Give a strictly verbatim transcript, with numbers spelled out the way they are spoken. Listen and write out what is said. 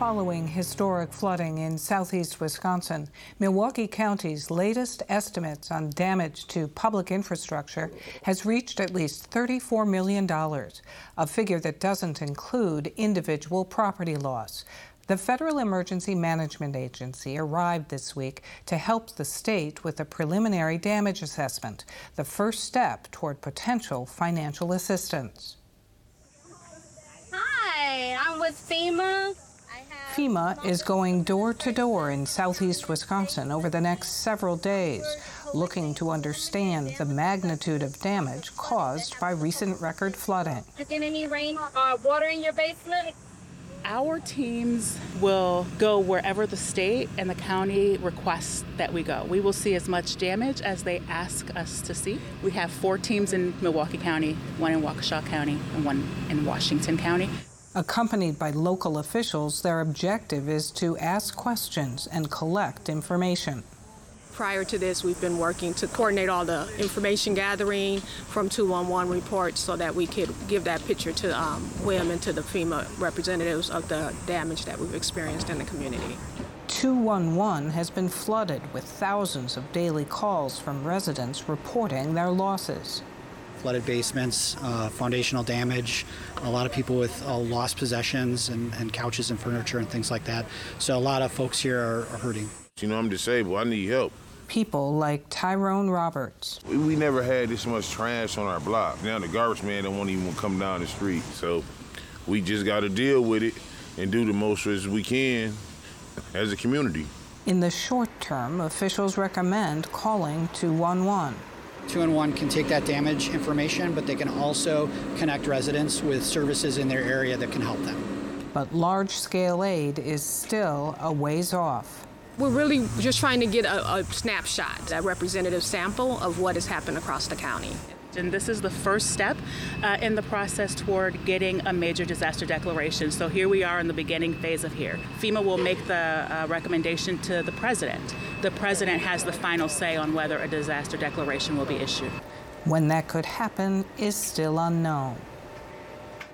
Following historic flooding in southeast Wisconsin, Milwaukee County's latest estimates on damage to public infrastructure has reached at least thirty-four million dollars, a figure that doesn't include individual property loss. The Federal Emergency Management Agency arrived this week to help the state with a preliminary damage assessment, the first step toward potential financial assistance. Hi, I'm with FEMA. FEMA is going door to door in southeast Wisconsin over the next several days, looking to understand the magnitude of damage caused by recent record flooding. Getting any rain or water in your basement? Our teams will go wherever the state and the county request that we go. We will see as much damage as they ask us to see. We have four teams in Milwaukee County, one in Waukesha County, and one in Washington County. Accompanied by local officials, their objective is to ask questions and collect information. Prior to this, we've been working to coordinate all the information gathering from two one one reports so that we could give that picture to um, W I M and to the FEMA representatives of the damage that we've experienced in the community. two one one has been flooded with thousands of daily calls from residents reporting their losses. Flooded basements, uh, foundational damage, a lot of people with uh, lost possessions and, and couches and furniture and things like that. So a lot of folks here are, are hurting. You know, I'm disabled. I need help. People like Tyrone Roberts. We, we never had this much trash on our block. Now the garbage man don't want to even come down the street. So we just got to deal with it and do the most as we can as a community. In the short term, officials recommend calling two one one. two one one can take that damage information, but they can also connect residents with services in their area that can help them. But large-scale aid is still a ways off. We're really just trying to get a, a snapshot, a representative sample of what has happened across the county. And this is the first step uh, in the process toward getting a major disaster declaration. So here we are in the beginning phase of here. FEMA will make the uh, recommendation to the president. The president has the final say on whether a disaster declaration will be issued. When that could happen is still unknown.